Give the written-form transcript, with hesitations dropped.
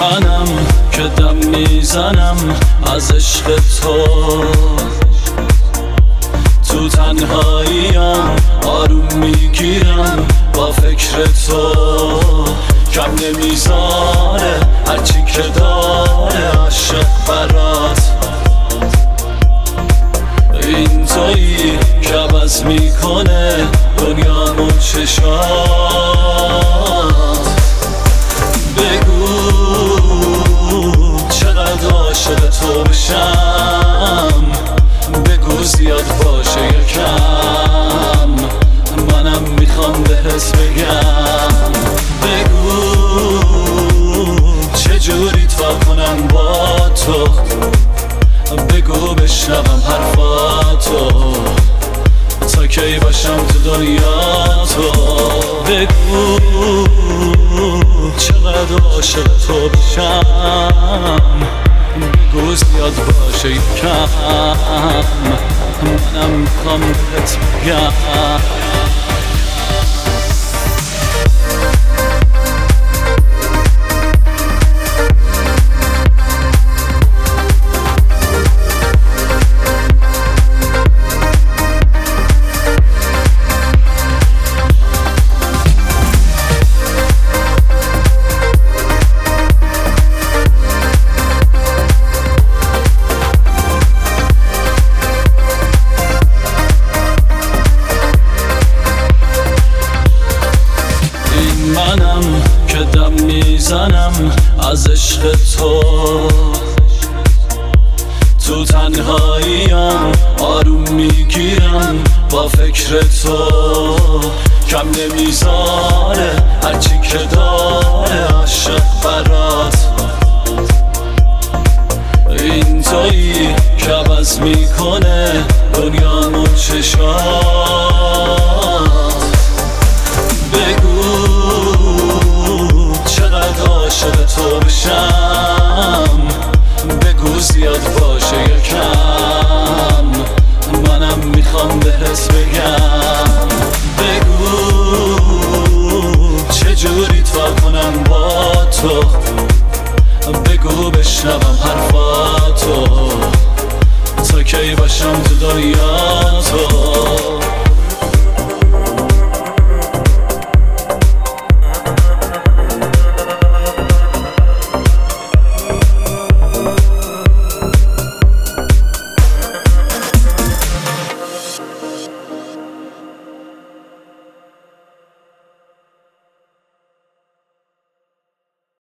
منم که دم میزنم از عشق تو تنهاییم آروم میگیرم با فکر تو کم نمیذاره هرچی که داره عاشق برات این تویی که عوض میکنه دنیامو چشات بگو چقدر عاشق تو بشم بگو زیاد باشه یکم منم میخوام بهت بگم بگو چجوری تا کنم با تو بگو بشنوم حرفاتو تا کی باشم تو دنیا تو بگو چقدر عاشق تو بشم بگو زیاد باشه یکم منم میخوام بهت بگم منم که دم میزنم از عشق تو تنهاییم آروم میگیرم با فکر تو کم نمیذاره هرچی که داره عاشق برات این تویی که عوض میکنه دنیامو چشات بگو عاشق تو بشم بگو زیاد باشه یکم منم میخوام بهت بگم بگو چجوری تا کنم با تو